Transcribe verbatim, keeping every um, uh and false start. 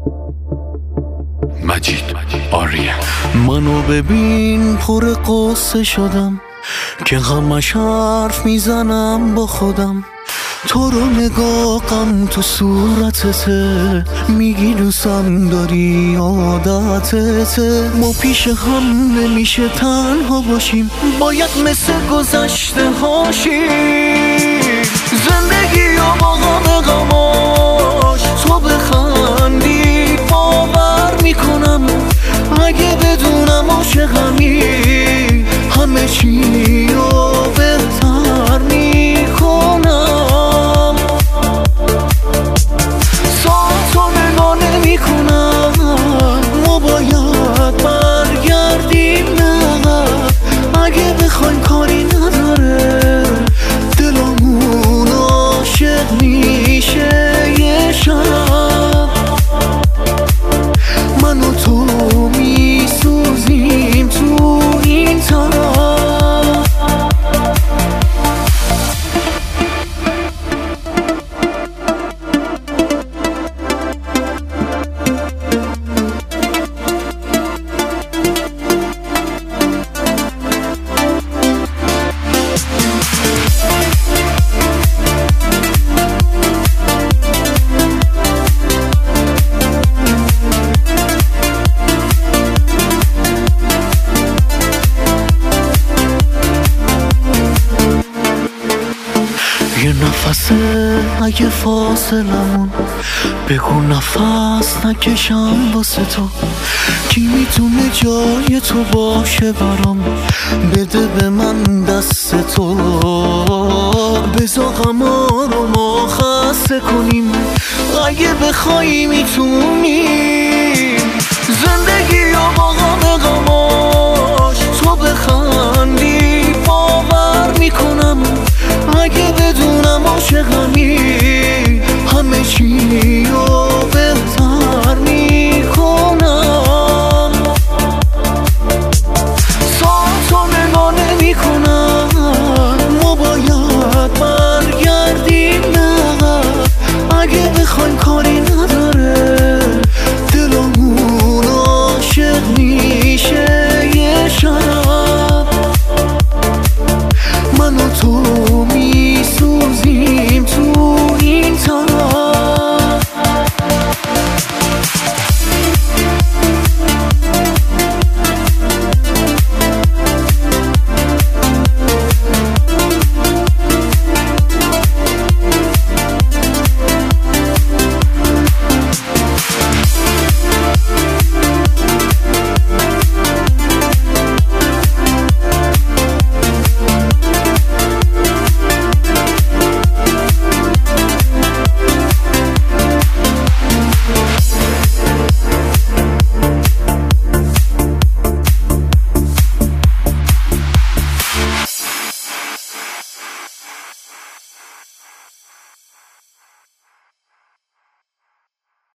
مجید آریه. منو ببین پر قصه شدم که همش حرف میزنم با خودم. تو رو نگاه غم تو صورتته، میگی دوستم داری عادتته. ما پیش هم نمیشه تنها باشیم، باید مثل گذشته هاشیم. زندگی و با غم غماش تو بخندی باور میکنم. اگه بدونم عاشقمی همه چی رو بهتر میکنم. ساعتو نگاه نمی کنم، ما باید برگردیم نقب. اگه بخوایم کاری نداره، دلمون عاشق میشه یه شب. من و تو میسوزیم تو این طرف. یه نفسه اگه فاصلمون، بگو نفس نکشم واسه تو. کی میتونه جای تو باشه برام، بده به من دست تو. بذار غما رو ما خسته کنیم، اگه بخوایی میتونیم. زندگی و با غم غماش تو بخندی باور میکنم. اگه بدونم عاشقمی همه چی